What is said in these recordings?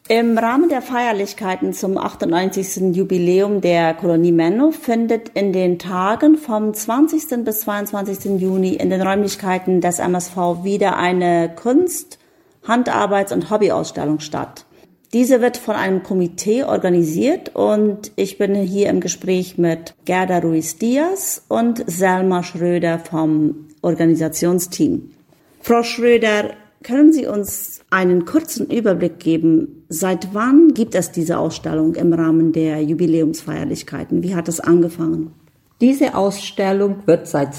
Im Rahmen der Feierlichkeiten zum 98. Jubiläum der Kolonie Menno findet in den Tagen vom 20. bis 22. Juni in den Räumlichkeiten des MSV wieder eine Kunst-, Handarbeits- und Hobbyausstellung statt. Diese wird von einem Komitee organisiert und ich bin hier im Gespräch mit Gerda Ruiz-Diaz und Selma Schröder vom Organisationsteam. Frau Schröder, können Sie uns einen kurzen Überblick geben, seit wann gibt es diese Ausstellung im Rahmen der Jubiläumsfeierlichkeiten? Wie hat es angefangen? Diese Ausstellung wird seit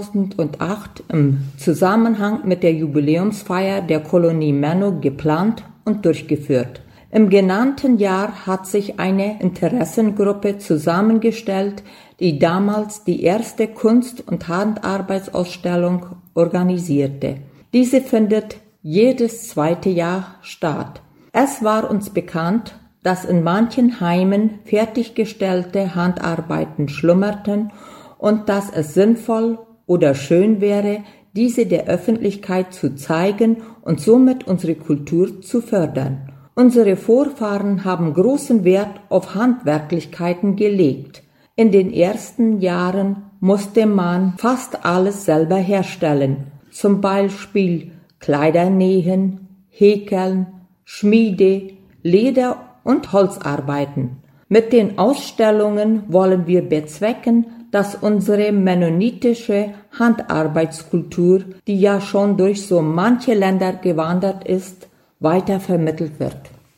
2008 im Zusammenhang mit der Jubiläumsfeier der Kolonie Menno geplant und durchgeführt. Im genannten Jahr hat sich eine Interessengruppe zusammengestellt, die damals die erste Kunst- und Handarbeitsausstellung organisierte. Diese findet jedes zweite Jahr statt. Es war uns bekannt, dass in manchen Heimen fertiggestellte Handarbeiten schlummerten und dass es sinnvoll oder schön wäre, diese der Öffentlichkeit zu zeigen und somit unsere Kultur zu fördern. Unsere Vorfahren haben großen Wert auf Handwerklichkeiten gelegt. In den ersten Jahren musste man fast alles selber herstellen, zum Beispiel Kleider nähen, häkeln, Schmiede, Leder- und Holzarbeiten. Mit den Ausstellungen wollen wir bezwecken, dass unsere mennonitische Handarbeitskultur, die ja schon durch so manche Länder gewandert ist, weiter vermittelt wird.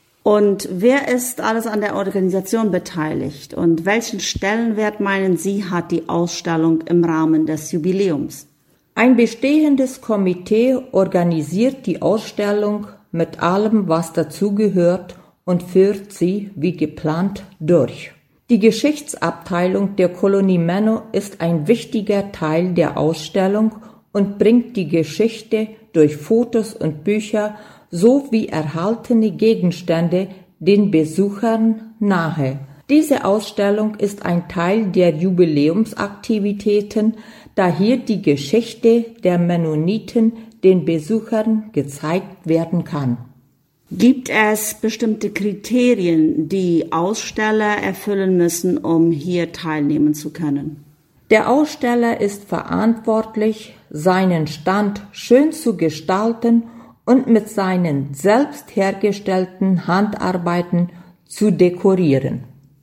Und wer ist alles an der Organisation beteiligt und welchen Stellenwert meinen Sie, hat die Ausstellung im Rahmen des Jubiläums? Ein bestehendes Komitee organisiert die Ausstellung mit allem, was dazugehört und führt sie wie geplant durch. Die Geschichtsabteilung der Kolonie Menno ist ein wichtiger Teil der Ausstellung und bringt die Geschichte durch Fotos und Bücher sowie erhaltene Gegenstände den Besuchern nahe. Diese Ausstellung ist ein Teil der Jubiläumsaktivitäten, da hier die Geschichte der Mennoniten den Besuchern gezeigt werden kann. Gibt es bestimmte Kriterien, die Aussteller erfüllen müssen, um hier teilnehmen zu können? Der Aussteller ist verantwortlich, seinen Stand schön zu gestalten und mit seinen selbst hergestellten Handarbeiten zu dekorieren.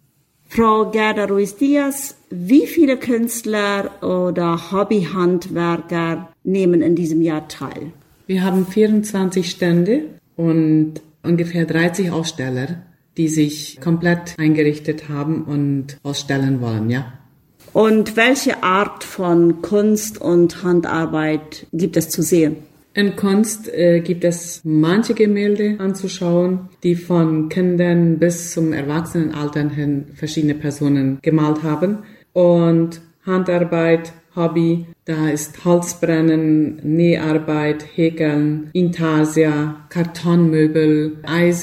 Frau Gerda Ruiz-Diaz, wie viele Künstler oder Hobbyhandwerker nehmen in diesem Jahr teil? Wir haben 24 Stände und ungefähr 30 Aussteller, die sich komplett eingerichtet haben und ausstellen wollen, ja. Und welche Art von Kunst und Handarbeit gibt es zu sehen? In Kunst gibt es manche Gemälde anzuschauen, die von Kindern bis zum Erwachsenenalter hin verschiedene Personen gemalt haben. Und Handarbeit, Hobby, da ist Holzbrennen, Näharbeit, Häkeln, Intarsia, Kartonmöbel,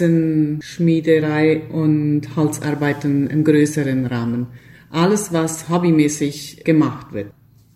Eisenschmiederei und Holzarbeiten im größeren Rahmen. Alles, was hobbymäßig gemacht wird.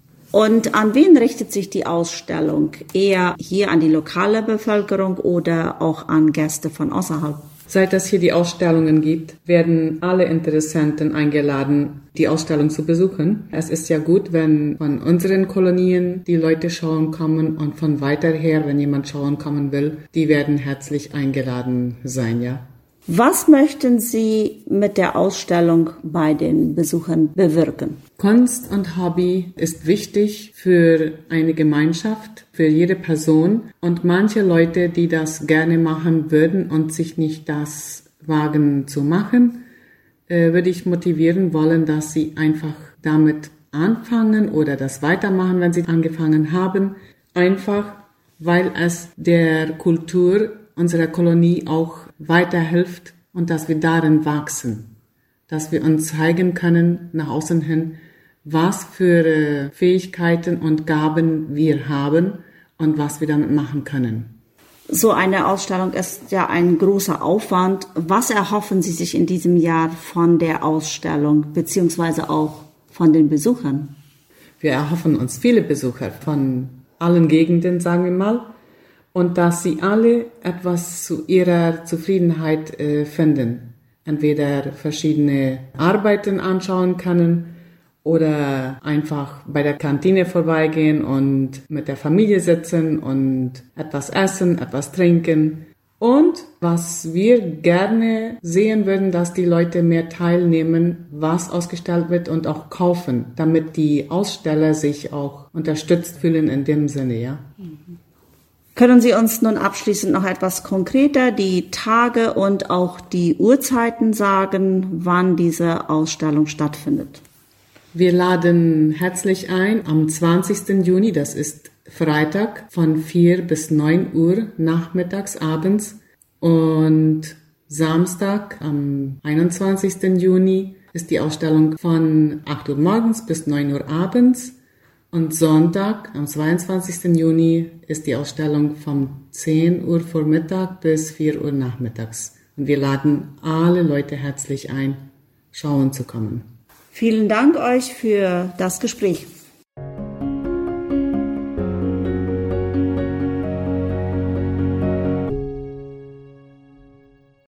Und an wen richtet sich die Ausstellung? Eher hier an die lokale Bevölkerung oder auch an Gäste von außerhalb? Seit es hier die Ausstellungen gibt, werden alle Interessenten eingeladen, die Ausstellung zu besuchen. Es ist ja gut, wenn von unseren Kolonien die Leute schauen kommen und von weiter her, wenn jemand schauen kommen will, die werden herzlich eingeladen sein, ja. Was möchten Sie mit der Ausstellung bei den Besuchern bewirken? Kunst und Hobby ist wichtig für eine Gemeinschaft, für jede Person. Und manche Leute, die das gerne machen würden und sich nicht das wagen zu machen, würde ich motivieren wollen, dass sie einfach damit anfangen oder das weitermachen, wenn sie angefangen haben. Einfach, weil es der Kultur unserer Kolonie auch weiterhilft und dass wir darin wachsen, dass wir uns zeigen können nach außen hin, was für Fähigkeiten und Gaben wir haben und was wir damit machen können. So eine Ausstellung ist ja ein großer Aufwand. Was erhoffen Sie sich in diesem Jahr von der Ausstellung beziehungsweise auch von den Besuchern? Wir erhoffen uns viele Besucher von allen Gegenden, sagen wir mal. und dass sie alle etwas zu ihrer Zufriedenheit finden. Entweder verschiedene Arbeiten anschauen können oder einfach bei der Kantine vorbeigehen und mit der Familie sitzen und etwas essen, etwas trinken. Und was wir gerne sehen würden, dass die Leute mehr teilnehmen, was ausgestellt wird und auch kaufen, damit die Aussteller sich auch unterstützt fühlen in dem Sinne, ja. Können Sie uns nun abschließend noch etwas konkreter die Tage und auch die Uhrzeiten sagen, wann diese Ausstellung stattfindet? Wir laden herzlich ein am 20. Juni, das ist Freitag, von 4 bis 9 Uhr nachmittags, abends. Und Samstag, am 21. Juni, ist die Ausstellung von 8 Uhr morgens bis 9 Uhr abends. Und Sonntag, am 22. Juni, ist die Ausstellung von 10 Uhr Vormittag bis 4 Uhr nachmittags. Und wir laden alle Leute herzlich ein, schauen zu kommen. Vielen Dank euch für das Gespräch.